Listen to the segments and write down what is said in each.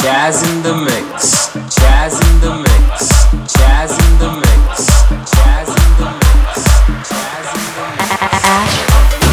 Jazz in the mix, jazz in the mix, jazz in the mix, jazz in the mix, jazz in the mix.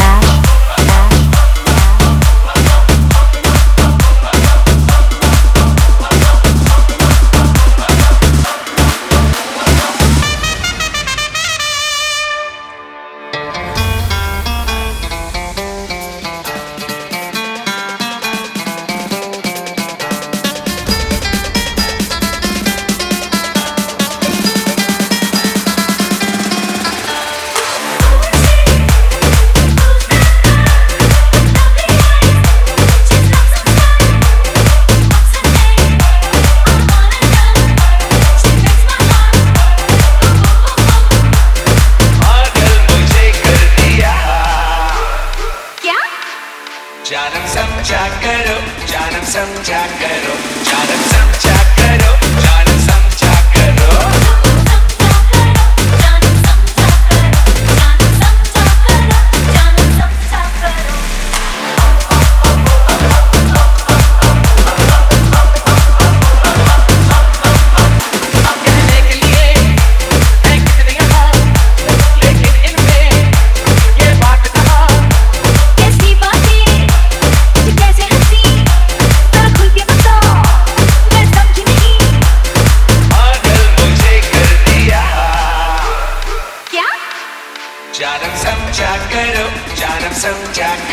जानम समझा करो, जानम समझा करो, जानम समझा करो, जानम समझा करो। जानम समझा करो, जानम समझा